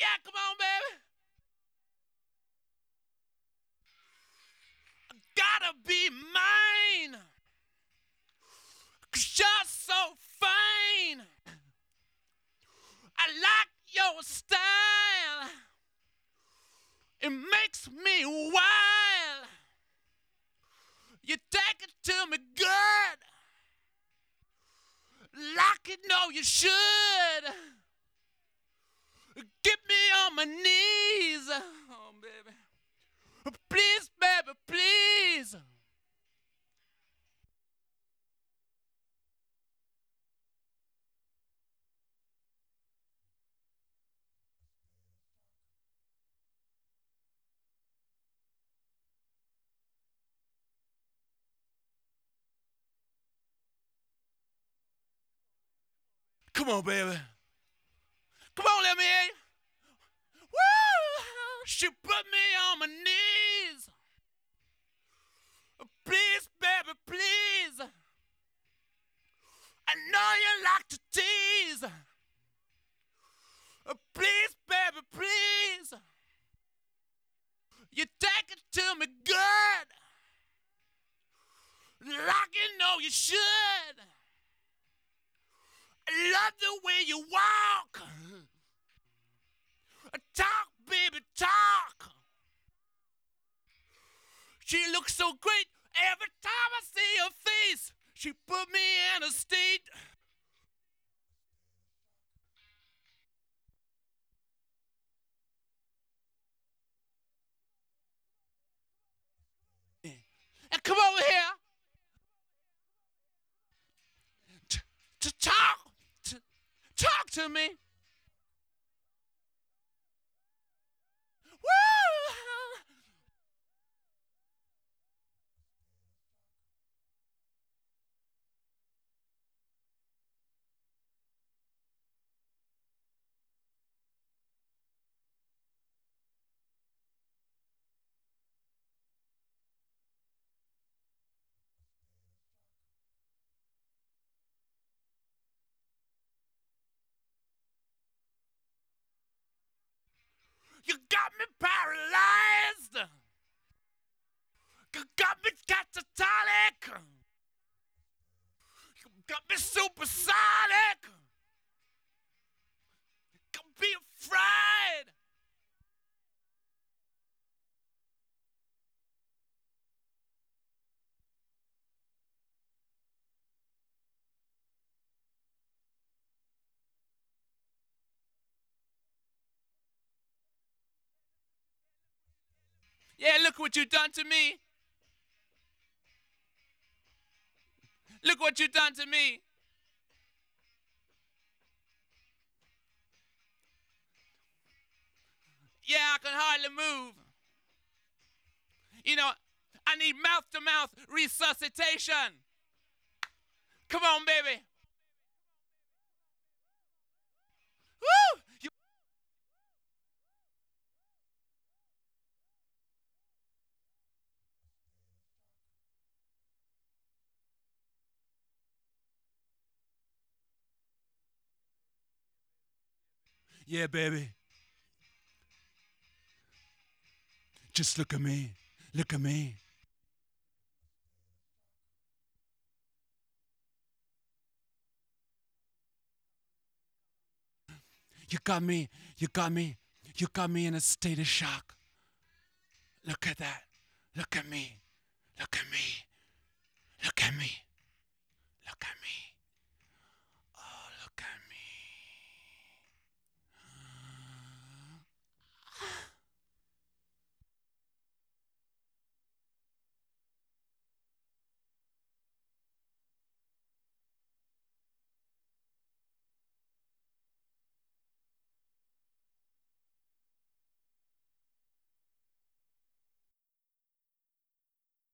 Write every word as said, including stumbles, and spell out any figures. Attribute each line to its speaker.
Speaker 1: Yeah, come on, baby. Gotta be mine. Cause you're so fine. I like your style. It makes me wild. You take it to me good. Like you know you should. Get me on my knees. Oh, baby. Please, baby, please. Come on, baby. Come on, let me hear you. Woo! She put me on my knees. Please, baby, please. I know you like to tease. Please, baby, please. You take it to me good. Like you know you should. I love the way you walk. Talk, baby, talk. She looks so great every time I see her face. She put me in a state. And come over here to, to talk. To, talk to me. Woo! You got me paralyzed. You got me catatonic. You got me supersonic. Got me fried. Yeah, look what you done to me. Look what you done to me. Yeah, I can hardly move. You know, I need mouth to mouth resuscitation. Come on, baby. Woo! You- yeah, baby. Just look at me. Look at me. You got me. You got me. You got me in a state of shock. Look at that. Look at me. Look at me. Look at me. Look at me.